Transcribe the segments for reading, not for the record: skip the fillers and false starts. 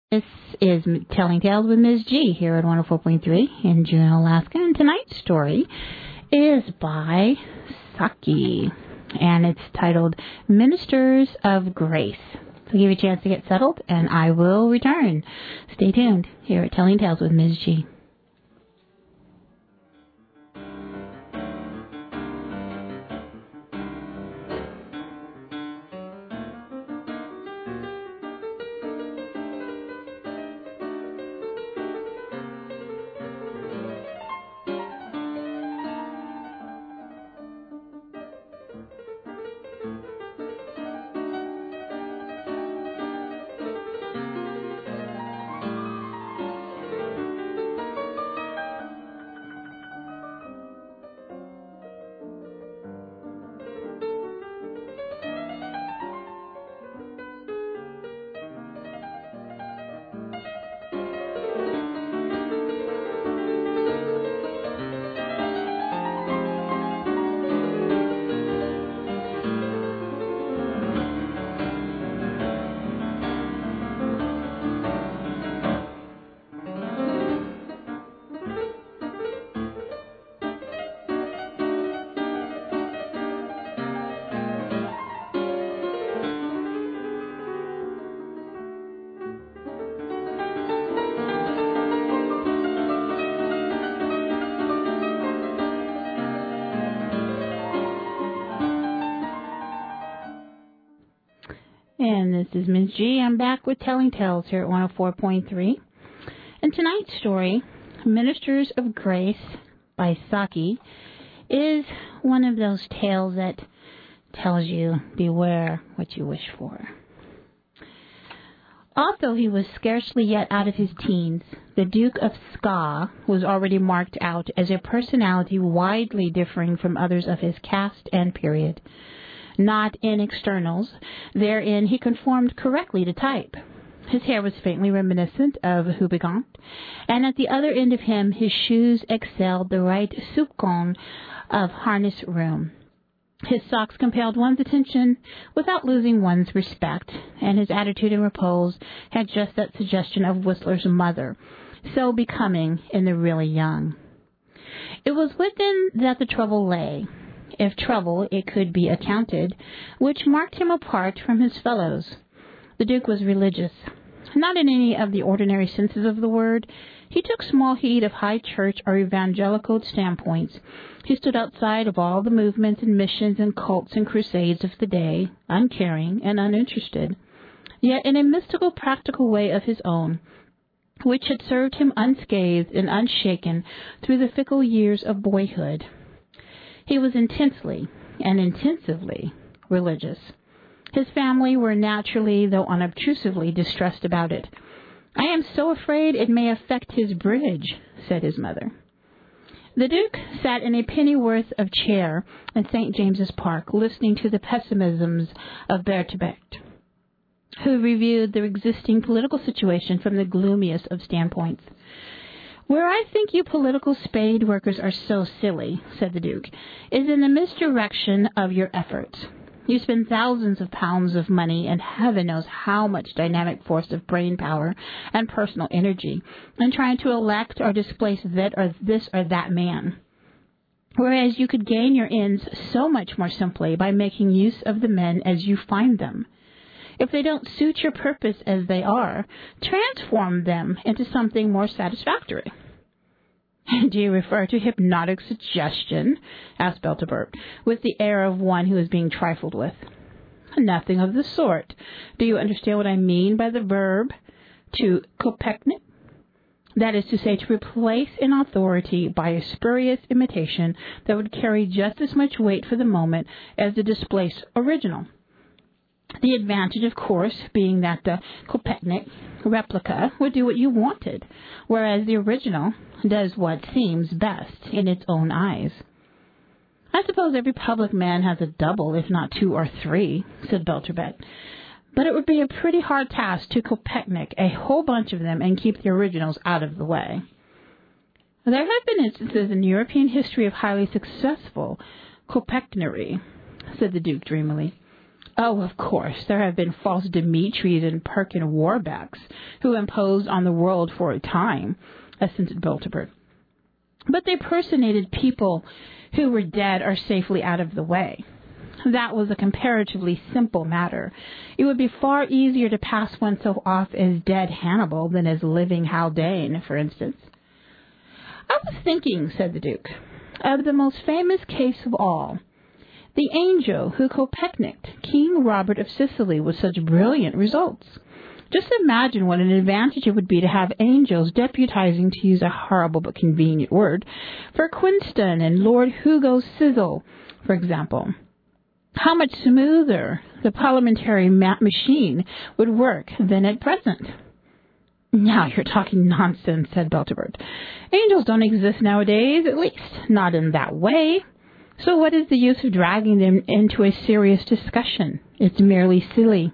This is Telling Tales with Ms. G here at 104.3 in Juneau, Alaska. And tonight's story is by Saki, and it's titled Ministers of Grace. So give you a chance to get settled, and I will return. Stay tuned here at Telling Tales with Ms. G. And this is Ms. G. I'm back with Telling Tales here at 104.3. And tonight's story, Ministers of Grace by Saki, is one of those tales that tells you, beware what you wish for. Although he was scarcely yet out of his teens, the Duke of Ska was already marked out as a personality widely differing from others of his caste and period. Not in externals. Therein he conformed correctly to type. His hair was faintly reminiscent of Hubigant, and at the other end of him his shoes excelled the right soupcon of harness room. His socks compelled one's attention without losing one's respect, and his attitude in repose had just that suggestion of Whistler's mother, so becoming in the really young. It was within that the trouble lay, if trouble it could be accounted, which marked him apart from his fellows. The Duke was religious, not in any of the ordinary senses of the word. He took small heed of high church or evangelical standpoints. He stood outside of all the movements and missions and cults and crusades of the day, uncaring and uninterested, yet in a mystical, practical way of his own, which had served him unscathed and unshaken through the fickle years of boyhood. He was intensely and intensively religious. His family were naturally, though unobtrusively, distressed about it. "I am so afraid it may affect his bridge," said his mother. The Duke sat in a pennyworth of chair in St. James's Park, listening to the pessimisms of Bertebert, who reviewed the existing political situation from the gloomiest of standpoints. "Where I think you political spade workers are so silly," said the Duke, "is in the misdirection of your efforts. You spend thousands of pounds of money and heaven knows how much dynamic force of brain power and personal energy in trying to elect or displace that or this or that man, whereas you could gain your ends so much more simply by making use of the men as you find them. If they don't suit your purpose as they are, transform them into something more satisfactory." "Do you refer to hypnotic suggestion?" asked Beltebert, with the air of one who is being trifled with. "Nothing of the sort. Do you understand what I mean by the verb to kopechnik? That is to say, to replace an authority by a spurious imitation that would carry just as much weight for the moment as the displaced original. The advantage, of course, being that the kopechnik replica would do what you wanted, whereas the original does what seems best in its own eyes." "I suppose every public man has a double, if not two or three," said Belturbet. "But it would be a pretty hard task to kopechnik a whole bunch of them and keep the originals out of the way." "There have been instances in European history of highly successful kopechnery," said the Duke dreamily. Oh, of course, there have been false Dimitris and Perkin Warbecks who imposed on the world for a time, assented Belturbet. But they personated people who were dead or safely out of the way. That was a comparatively simple matter. It would be far easier to pass oneself off as dead Hannibal than as living Haldane, for instance. I was thinking, said the Duke, of the most famous case of all, the angel who Coperniced King Robert of Sicily with such brilliant results. Just imagine what an advantage it would be to have angels deputizing, to use a horrible but convenient word, for Quinston and Lord Hugo Sizzle, for example. How much smoother the parliamentary machine would work than at present. Now you're talking nonsense, said Belturbet. Angels don't exist nowadays, at least not in that way. So what is the use of dragging them into a serious discussion? It's merely silly.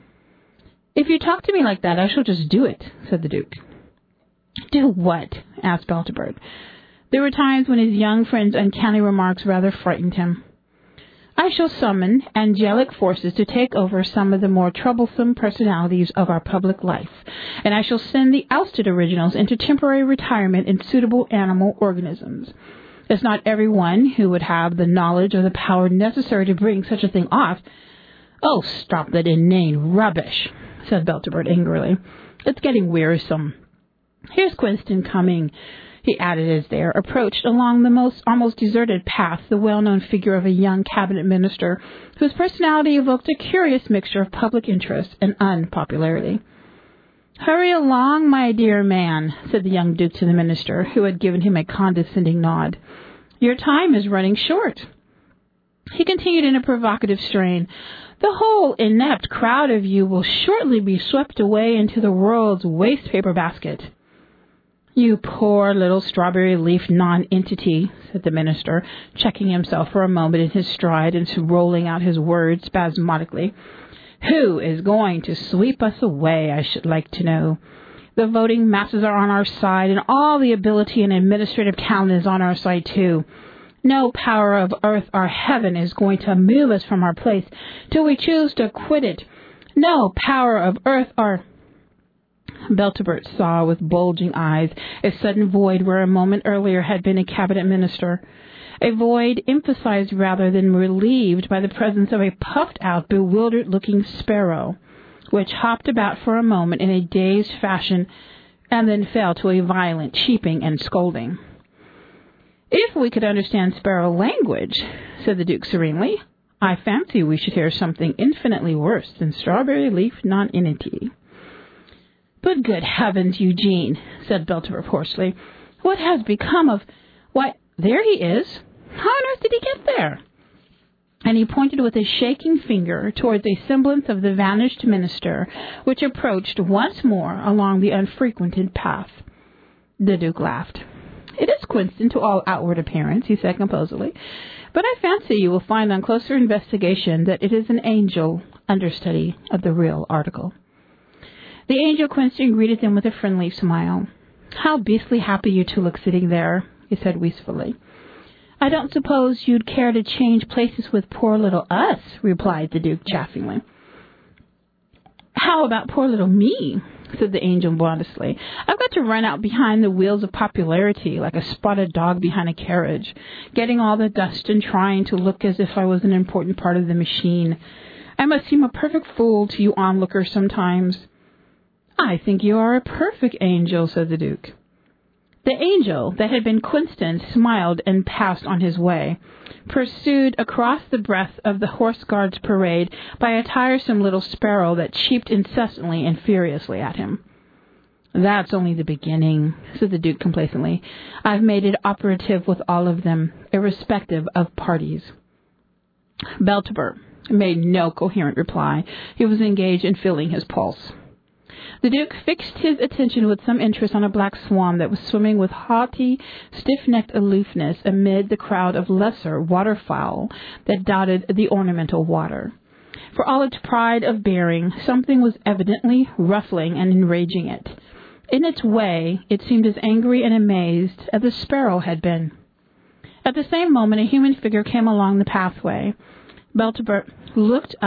If you talk to me like that, I shall just do it, said the Duke. Do what? Asked Belturbet. There were times when his young friend's uncanny remarks rather frightened him. I shall summon angelic forces to take over some of the more troublesome personalities of our public life, and I shall send the ousted originals into temporary retirement in suitable animal organisms. It's not everyone who would have the knowledge or the power necessary to bring such a thing off. Oh, stop that inane rubbish, said Belturbet angrily. It's getting wearisome. Here's Quinston coming, he added as there approached along the almost deserted path the well-known figure of a young cabinet minister whose personality evoked a curious mixture of public interest and unpopularity. Hurry along, my dear man, said the young Duke to the minister, who had given him a condescending nod. Your time is running short. He continued in a provocative strain. The whole inept crowd of you will shortly be swept away into the world's waste paper basket. You poor little strawberry leaf non-entity, said the minister, checking himself for a moment in his stride and rolling out his words spasmodically. Who is going to sweep us away, I should like to know? The voting masses are on our side, and all the ability and administrative talent is on our side, too. No power of earth or heaven is going to move us from our place till we choose to quit it. No power of earth or... Belturbet saw with bulging eyes a sudden void where a moment earlier had been a cabinet minister. A void emphasized rather than relieved by the presence of a puffed-out, bewildered-looking sparrow, which hopped about for a moment in a dazed fashion and then fell to a violent cheeping and scolding. If we could understand sparrow language, said the Duke serenely, I fancy we should hear something infinitely worse than strawberry leaf nonentity. But good heavens, Eugene, said Belturbet hoarsely, what has become of... Why, there he is. How on earth did he get there? And he pointed with a shaking finger towards a semblance of the vanished minister, which approached once more along the unfrequented path. The Duke laughed. It is Quinston to all outward appearance, he said composedly, but I fancy you will find on closer investigation that it is an angel understudy of the real article. The angel Quinston greeted them with a friendly smile. How beastly happy you two look sitting there, he said wistfully. I don't suppose you'd care to change places with poor little us, replied the Duke chaffingly. How about poor little me, said the angel modestly. I've got to run out behind the wheels of popularity like a spotted dog behind a carriage, getting all the dust and trying to look as if I was an important part of the machine. I must seem a perfect fool to you onlookers sometimes. I think you are a perfect angel, said the Duke. The angel that had been Quinston smiled and passed on his way, pursued across the breadth of the Horse Guards parade by a tiresome little sparrow that cheeped incessantly and furiously at him. That's only the beginning, said the Duke complacently. I've made it operative with all of them, irrespective of parties. Belturbet made no coherent reply. He was engaged in feeling his pulse. The Duke fixed his attention with some interest on a black swan that was swimming with haughty, stiff-necked aloofness amid the crowd of lesser waterfowl that dotted the ornamental water. For all its pride of bearing, something was evidently ruffling and enraging it. In its way, it seemed as angry and amazed as the sparrow had been. At the same moment, a human figure came along the pathway. Belturbet looked up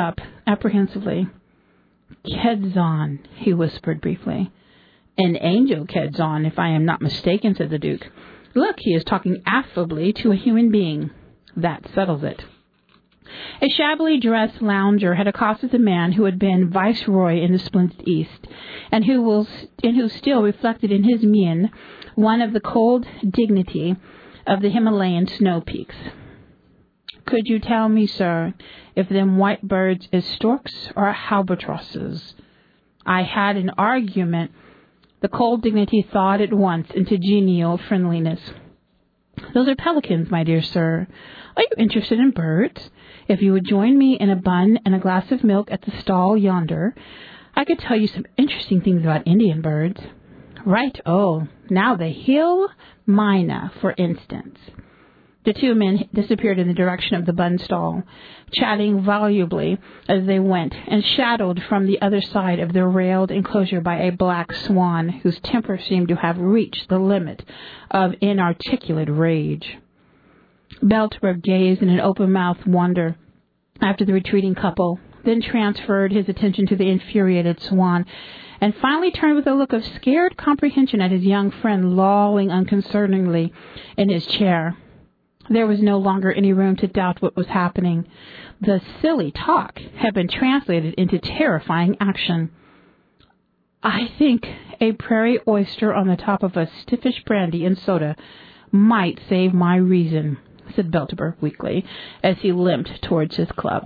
apprehensively. "Kedzon," he whispered briefly. "An angel, Kedzon, if I am not mistaken," said the Duke. "Look, he is talking affably to a human being. That settles it." A shabbily dressed lounger had accosted the man who had been viceroy in the splendid East, and who still reflected in his mien one of the cold dignity of the Himalayan snow peaks. "Could you tell me, sir, if them white birds is storks or albatrosses?" I had an argument. The cold dignity thawed at once into genial friendliness. "Those are pelicans, my dear sir. Are you interested in birds? If you would join me in a bun and a glass of milk at the stall yonder, I could tell you some interesting things about Indian birds." "Right, oh. Now the hill myna, for instance." The two men disappeared in the direction of the bun stall, chatting volubly as they went, and shadowed from the other side of the railed enclosure by a black swan whose temper seemed to have reached the limit of inarticulate rage. Belturbet gazed in an open-mouthed wonder after the retreating couple, then transferred his attention to the infuriated swan, and finally turned with a look of scared comprehension at his young friend lolling unconcernedly in his chair. There was no longer any room to doubt what was happening. The silly talk had been translated into terrifying action. "I think a prairie oyster on the top of a stiffish brandy and soda might save my reason," said Belturbet weakly, as he limped towards his club.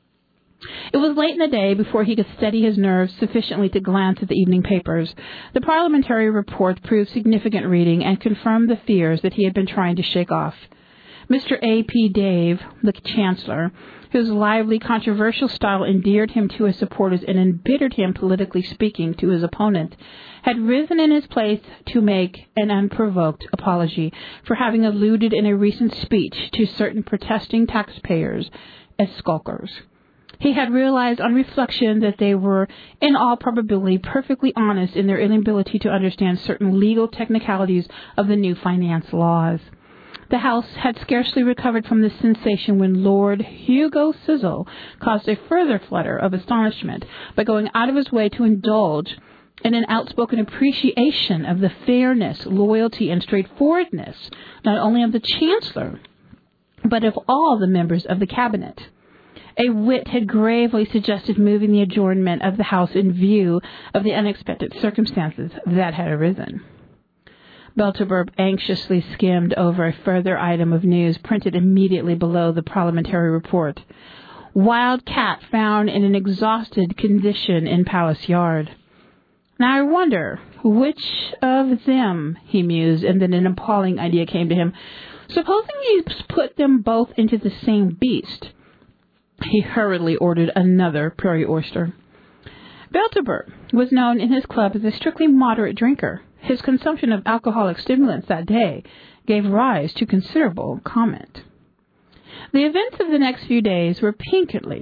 It was late in the day before he could steady his nerves sufficiently to glance at the evening papers. The parliamentary report proved significant reading and confirmed the fears that he had been trying to shake off. Mr. A.P. Dave, the Chancellor, whose lively, controversial style endeared him to his supporters and embittered him, politically speaking, to his opponent, had risen in his place to make an unprovoked apology for having alluded in a recent speech to certain protesting taxpayers as skulkers. He had realized on reflection that they were, in all probability, perfectly honest in their inability to understand certain legal technicalities of the new finance laws. The House had scarcely recovered from this sensation when Lord Hugo Sizzle caused a further flutter of astonishment by going out of his way to indulge in an outspoken appreciation of the fairness, loyalty, and straightforwardness not only of the Chancellor, but of all the members of the Cabinet. A wit had gravely suggested moving the adjournment of the House in view of the unexpected circumstances that had arisen. Belturbet anxiously skimmed over a further item of news printed immediately below the parliamentary report. "Wild cat found in an exhausted condition in Palace Yard." "Now I wonder which of them," he mused, and then an appalling idea came to him. "Supposing you put them both into the same beast?" He hurriedly ordered another prairie oyster. Belturbet was known in his club as a strictly moderate drinker. His consumption of alcoholic stimulants that day gave rise to considerable comment. The events of the next few days were piquantly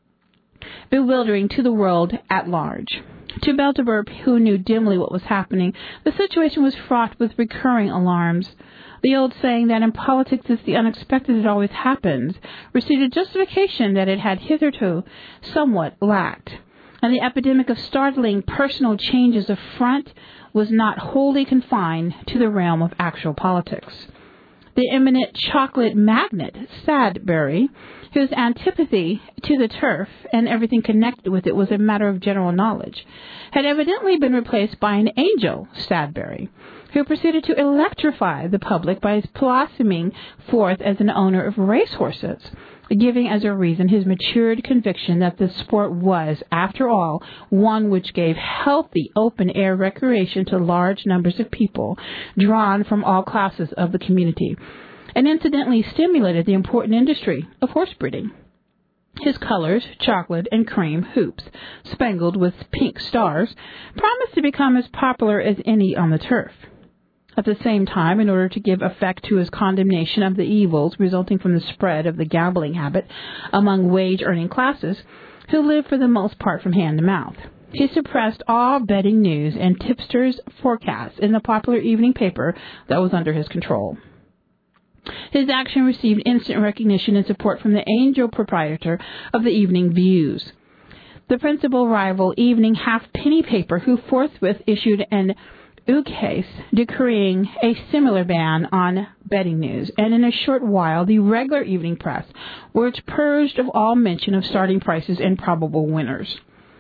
bewildering to the world at large. To Belturbet, who knew dimly what was happening, the situation was fraught with recurring alarms. The old saying that in politics it's the unexpected that always happens received a justification that it had hitherto somewhat lacked, and the epidemic of startling personal changes of front was not wholly confined to the realm of actual politics. The eminent chocolate magnate, Sadbury, whose antipathy to the turf and everything connected with it was a matter of general knowledge, had evidently been replaced by an angel, Sadbury, who proceeded to electrify the public by blossoming forth as an owner of racehorses, giving as a reason his matured conviction that the sport was, after all, one which gave healthy open-air recreation to large numbers of people drawn from all classes of the community, and incidentally stimulated the important industry of horse breeding. His colors, chocolate and cream hoops, spangled with pink stars, promised to become as popular as any on the turf. At the same time, in order to give effect to his condemnation of the evils resulting from the spread of the gambling habit among wage-earning classes, who live for the most part from hand to mouth, he suppressed all betting news and tipsters' forecasts in the popular evening paper that was under his control. His action received instant recognition and support from the angel proprietor of the Evening Views. the principal rival evening halfpenny paper, who forthwith issued an ukase decreeing a similar ban on betting news, and in a short while the regular evening press was purged of all mention of starting prices and probable winners.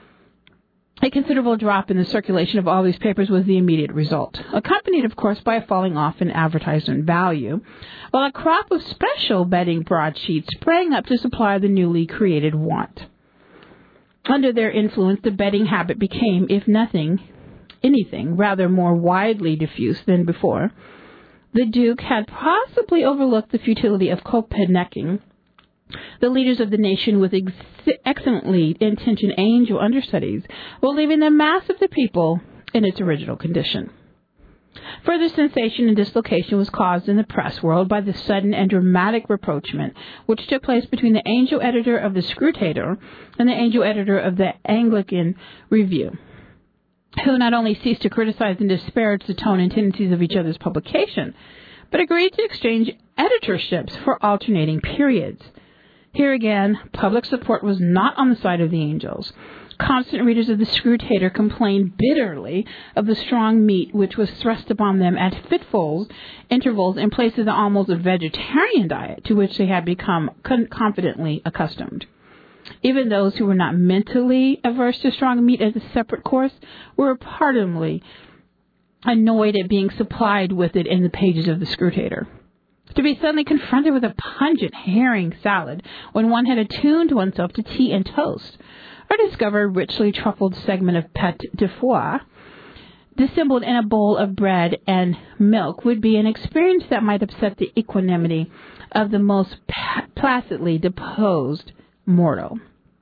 A considerable drop in the circulation of all these papers was the immediate result, accompanied, of course, by a falling off in advertisement value, while a crop of special betting broadsheets sprang up to supply the newly created want. Under their influence, the betting habit became, if anything, rather more widely diffused than before. The Duke had possibly overlooked the futility of copenecking the leaders of the nation with excellently intentioned angel understudies, while leaving the mass of the people in its original condition. Further sensation and dislocation was caused in the press world by the sudden and dramatic rapprochement which took place between the angel editor of the Scrutator and the angel editor of the Anglican Review, who not only ceased to criticize and disparage the tone and tendencies of each other's publication, but agreed to exchange editorships for alternating periods. Here again, public support was not on the side of the angels. Constant readers of the Scrutator complained bitterly of the strong meat which was thrust upon them at fitful intervals in place of the almost vegetarian diet to which they had become confidently accustomed. Even those who were not mentally averse to strong meat as a separate course were pardonably annoyed at being supplied with it in the pages of the Scrutator. To be suddenly confronted with a pungent herring salad when one had attuned oneself to tea and toast, or discover a richly truffled segment of pâte de foie dissembled in a bowl of bread and milk, would be an experience that might upset the equanimity of the most placidly deposed mortal.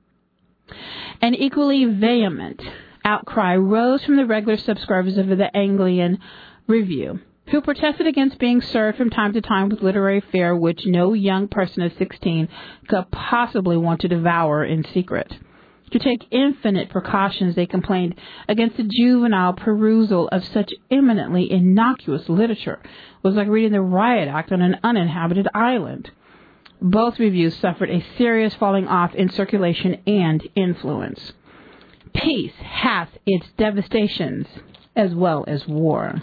An equally vehement outcry rose from the regular subscribers of the Anglican Review, who protested against being served from time to time with literary fare which no young person of 16 could possibly want to devour in secret. To take infinite precautions, they complained against the juvenile perusal of such eminently innocuous literature was like reading the Riot Act on an uninhabited island. Both reviews suffered a serious falling off in circulation and influence. Peace hath its devastations as well as war.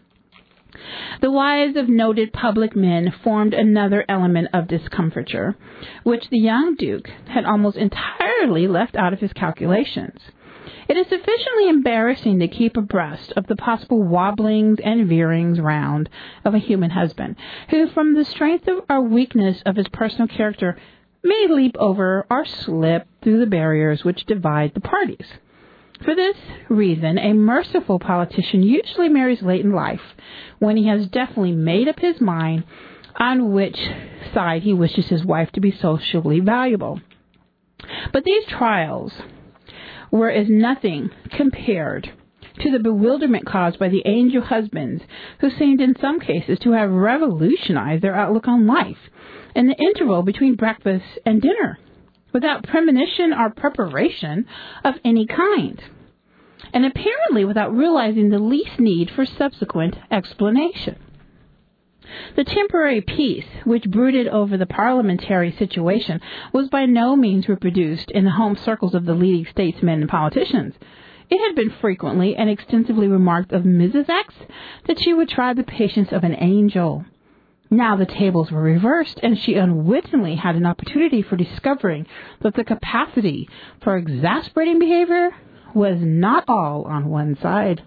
The wives of noted public men formed another element of discomfiture, which the young Duke had almost entirely left out of his calculations. It is sufficiently embarrassing to keep abreast of the possible wobblings and veerings round of a human husband, who, from the strength or weakness of his personal character, may leap over or slip through the barriers which divide the parties. For this reason, a merciful politician usually marries late in life, when he has definitely made up his mind on which side he wishes his wife to be socially valuable. But these trials were as nothing compared to the bewilderment caused by the angel husbands, who seemed in some cases to have revolutionized their outlook on life in the interval between breakfast and dinner, without premonition or preparation of any kind, and apparently without realizing the least need for subsequent explanation. The temporary peace which brooded over the parliamentary situation was by no means reproduced in the home circles of the leading statesmen and politicians. It had been frequently and extensively remarked of Mrs. X that she would try the patience of an angel. Now the tables were reversed, and she unwittingly had an opportunity for discovering that the capacity for exasperating behavior was not all on one side.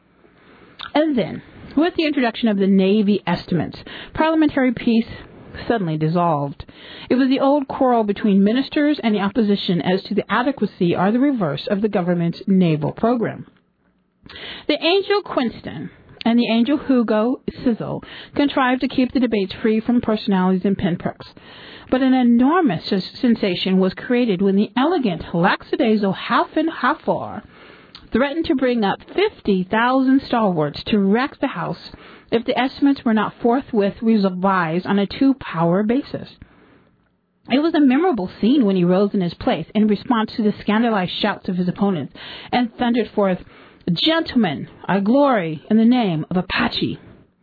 And then, with the introduction of the Navy estimates, parliamentary peace suddenly dissolved. It was the old quarrel between ministers and the opposition as to the adequacy or the reverse of the government's naval program. The angel Quinston and the angel Hugo Sizzle contrived to keep the debates free from personalities and pinpricks. But an enormous sensation was created when the elegant lackadaisical Halfin Hafor threatened to bring up 50,000 stalwarts to wreck the House if the estimates were not forthwith revised on a two-power basis. It was a memorable scene when he rose in his place in response to the scandalized shouts of his opponents and thundered forth, "Gentlemen, I glory in the name of Apache."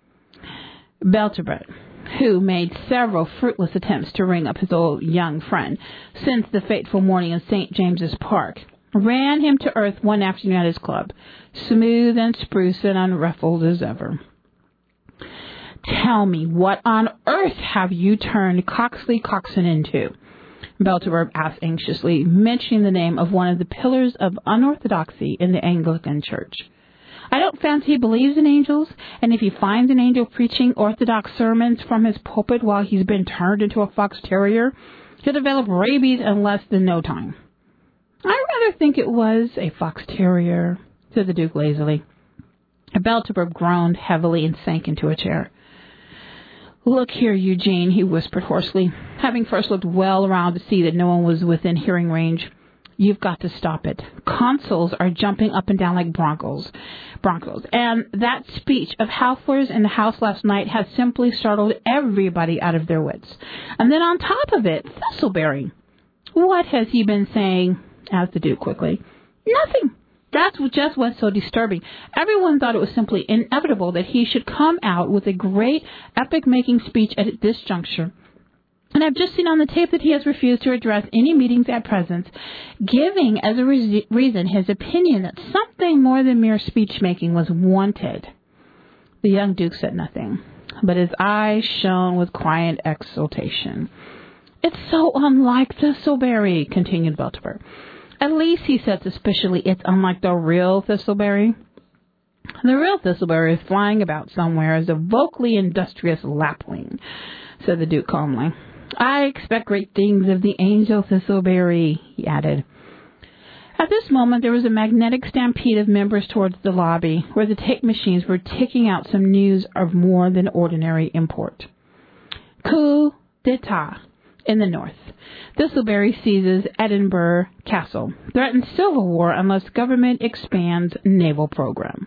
Belturbet, who made several fruitless attempts to ring up his old young friend since the fateful morning in St. James's Park, ran him to earth one afternoon at his club, smooth and spruce and unruffled as ever. "Tell me, what on earth have you turned Coxley Coxon into?" Belturbet asked anxiously, mentioning the name of one of the pillars of unorthodoxy in the Anglican Church. "I don't fancy he believes in angels, and if he finds an angel preaching orthodox sermons from his pulpit while he's been turned into a fox terrier, he'll develop rabies in less than no time." "I rather think it was a fox terrier," said the Duke lazily. Belturbet groaned heavily and sank into a chair. "Look here, Eugene," he whispered hoarsely, having first looked well around to see that no one was within hearing range. "You've got to stop it. Consuls are jumping up and down like broncos. And that speech of Halfler's in the House last night has simply startled everybody out of their wits. And then on top of it, Thistleberry." "What has he been saying?" asked the Duke quickly. "Nothing. That's just what's so disturbing. Everyone thought it was simply inevitable that he should come out with a great epic-making speech at this juncture. And I've just seen on the tape that he has refused to address any meetings at present, giving as a reason his opinion that something more than mere speech-making was wanted." The young Duke said nothing, but his eyes shone with quiet exultation. "It's so unlike Thistleberry," continued Belturbet. "At least," he said suspiciously, "it's unlike the real Thistleberry." "The real Thistleberry is flying about somewhere as a vocally industrious lapwing," said the Duke calmly. "I expect great things of the angel Thistleberry," he added. At this moment, there was a magnetic stampede of members towards the lobby, where the tape machines were ticking out some news of more than ordinary import. Coup d'etat in the north. Thistleberry seizes Edinburgh Castle. Threatens civil war unless government expands naval program.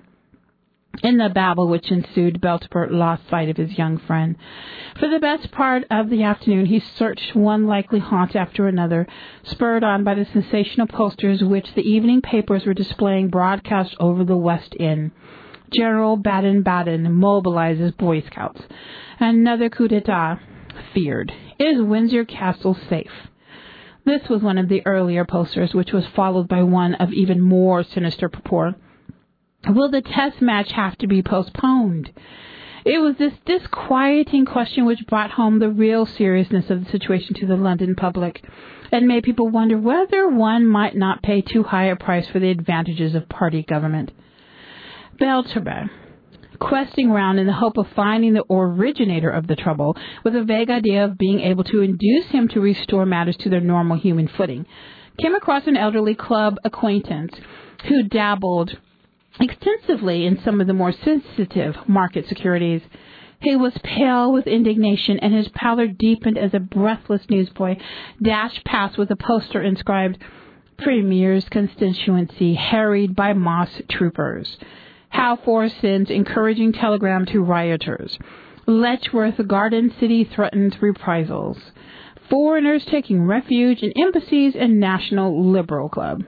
In the babble which ensued, Belturbet lost sight of his young friend. For the best part of the afternoon he searched one likely haunt after another, spurred on by the sensational posters which the evening papers were displaying broadcast over the West End. General Baden-Baden mobilizes Boy Scouts. Another coup d'etat feared. Is Windsor Castle safe? This was one of the earlier posters, which was followed by one of even more sinister purport. Will the test match have to be postponed? It was this disquieting question which brought home the real seriousness of the situation to the London public, and made people wonder whether one might not pay too high a price for the advantages of party government. Belturbet, questing round in the hope of finding the originator of the trouble, with a vague idea of being able to induce him to restore matters to their normal human footing, came across an elderly club acquaintance who dabbled extensively in some of the more sensitive market securities. He was pale with indignation, and his pallor deepened as a breathless newsboy dashed past with a poster inscribed, "Premier's constituency harried by moss troopers. Halfor sends encouraging telegram to rioters. Letchworth Garden City threatens reprisals. Foreigners taking refuge in embassies and National Liberal Club."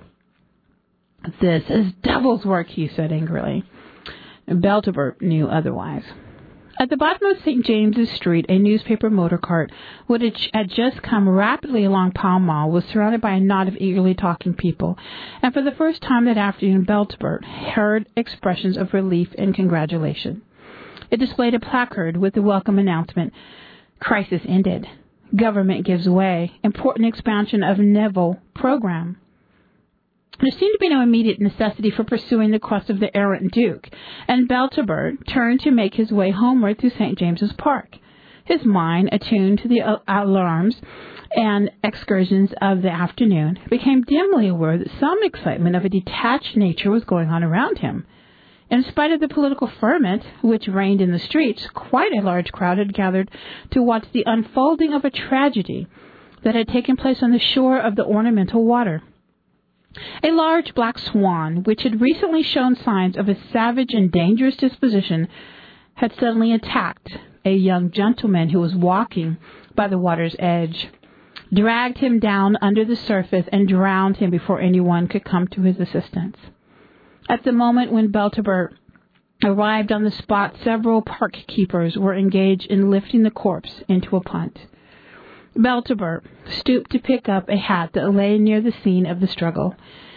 "This is devil's work," he said angrily. Belturbet knew otherwise. At the bottom of St. James's Street, a newspaper motor cart, which had just come rapidly along Pall Mall, was surrounded by a knot of eagerly talking people, and for the first time that afternoon Belturbet heard expressions of relief and congratulation. It displayed a placard with the welcome announcement, "Crisis ended. Government gives way. Important expansion of naval program." There seemed to be no immediate necessity for pursuing the quest of the errant Duke, and Belturbet turned to make his way homeward through St. James's Park. His mind, attuned to the alarms and excursions of the afternoon, became dimly aware that some excitement of a detached nature was going on around him. In spite of the political ferment which reigned in the streets, quite a large crowd had gathered to watch the unfolding of a tragedy that had taken place on the shore of the ornamental water. A large black swan, which had recently shown signs of a savage and dangerous disposition, had suddenly attacked a young gentleman who was walking by the water's edge, dragged him down under the surface, and drowned him before anyone could come to his assistance. At the moment when Belturbet arrived on the spot, several park keepers were engaged in lifting the corpse into a punt. Belturbet stooped to pick up a hat that lay near the scene of the struggle.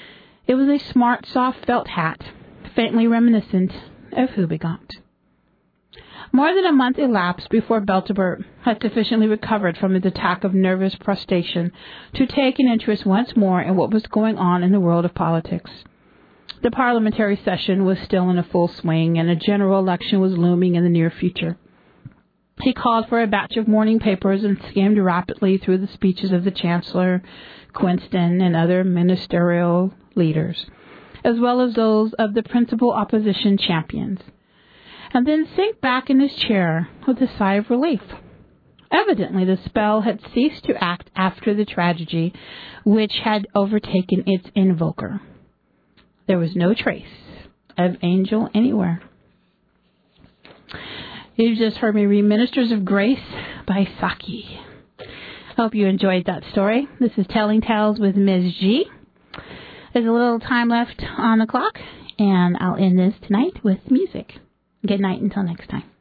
It was a smart, soft felt hat, faintly reminiscent of Hubigot. More than a month elapsed before Belturbet had sufficiently recovered from his attack of nervous prostration to take an interest once more in what was going on in the world of politics. The parliamentary session was still in a full swing, and a general election was looming in the near future. He called for a batch of morning papers and skimmed rapidly through the speeches of the Chancellor, Quinston, and other ministerial leaders, as well as those of the principal opposition champions, and then sank back in his chair with a sigh of relief. Evidently, the spell had ceased to act after the tragedy which had overtaken its invoker. There was no trace of Angel anywhere. You just heard me read Ministers of Grace by Saki. Hope you enjoyed that story. This is Telling Tales with Ms. G. There's a little time left on the clock, and I'll end this tonight with music. Good night until next time.